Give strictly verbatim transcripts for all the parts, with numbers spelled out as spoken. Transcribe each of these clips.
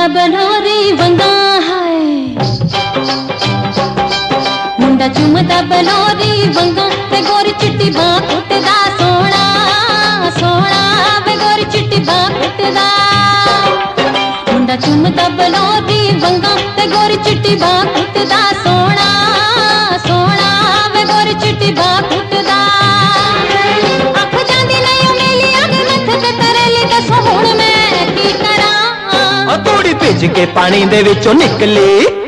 चुमदा बलोरी वंगा है, मुंडा चुमदा बलोरी वंगा ते गोरी चिट्टी बां कुटदा सोना सोना वे गोरी चिट्टी बां कुटदा। मुंडा चुमदा बलोरी वंगा ते गोरी चिट्टी बां कुटदा सोना सोना वे गोरी चिट्टी बां कुटदा। अख जांदी नहीं मेली अग मथ ते तरली दसो हुण मैं की करां। ओ तूड़ी भिज के पानी दे विचों निकली,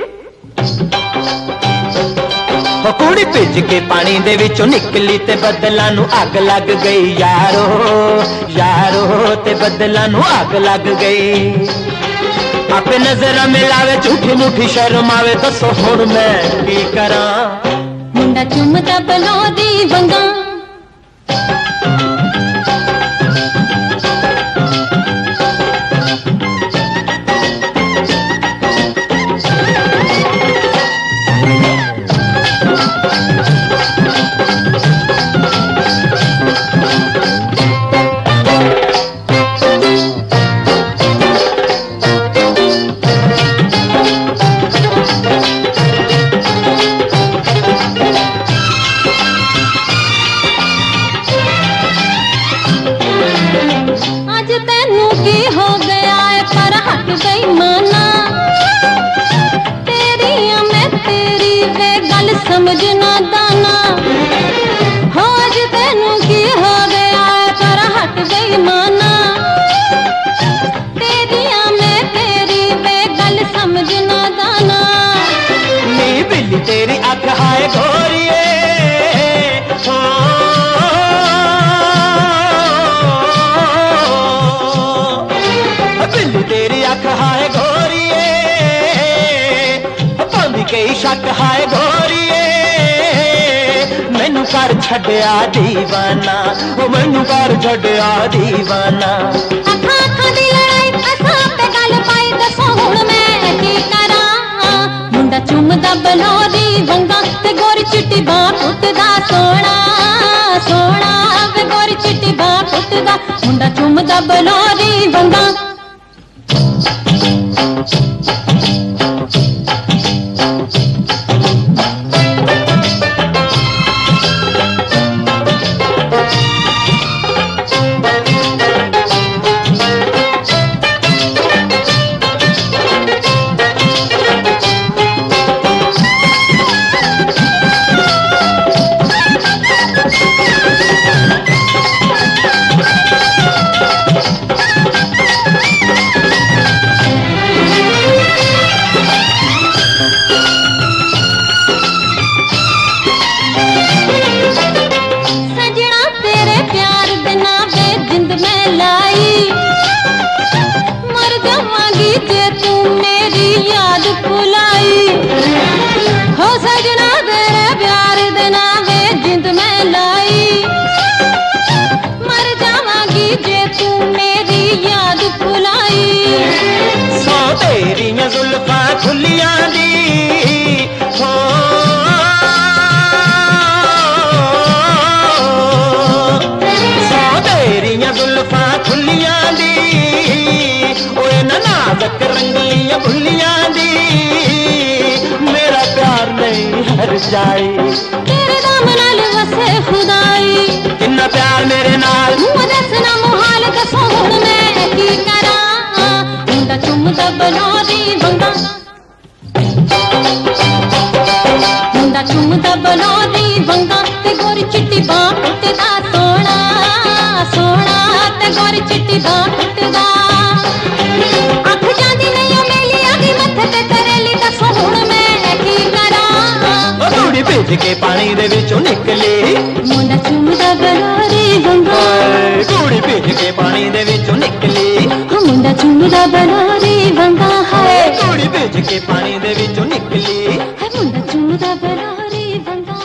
ओ कुड़ी भिज के पानी दे विचों निकली ते बदलां नूं अग लग गई यारो यारो ते बदलां नूं अग लग गई। आपे नजर मिलावे झूठी मूठी शर्म आवे दसो हुण मैं की करां। मुंडा चुमदा बलोरी वंगा की हो गया है पर हट गई माना तेरी मैं तेरी वे गल समझना दाना। हो अज तेनू की हो गया है पर हट गई माना तेरी मैं तेरी वे गल समझना दाना। नी बिल्ली तेरी अख हाय गोरिए बिल्ली तेरी अख हाय गोरिए पांदी कई शक हाय गोरिए मैनू कर छड्या दीवाना ओ मैनू कर छड्या दीवाना। अखा अखा दी लड़ाई असां पे गल पाई दसो हुण मैं की करां। मुंडा चुमदा बलोरी वंगा ते गोरी चिट्टी बां कुटदा सोना सोना वे गोरी चिट्टी बां कुटदा। मुंडा चुमदा बलोरी वंगा हो सजना तेरे प्यार देना वे जिंद में लाई मर जावांगी जे तू मेरी याद भुलाई। सो तेरियां जुल्फां खुलियां दी हो सो तेरियां जुल्फां खुलियां दी ओए ना नाज़क रंगलियां भुलियां दी मेरा प्यार नहीं हर जाई तेरे नाम नाल वसे खुदाई। किन्ना प्यार मेरे नाल मुँह दसना मुहाल दसो हुण मैं की करां। मुंडा चुमदा बलोरी वंगा मुंडा चुमदा बलोरी वंगा ते गोरी चिट्टी बां कुटदा सोना सोना ते गोरी चिट्टी बां कुटदा। अख जांदी नहीं मेली अगी मथ ते तरली दसो हुण मैं की करां। तूड़ी भिज के पानी दे विचों निकली मुंडा चुमदा बलोरी वंगा तूड़ी भिज के पानी दे विचों निकली मुंडा चुमदा बलोरी वंगा है तूड़ी भिज के पानी दे विचों निकली मुंडा चुमदा बलोरी वंगा।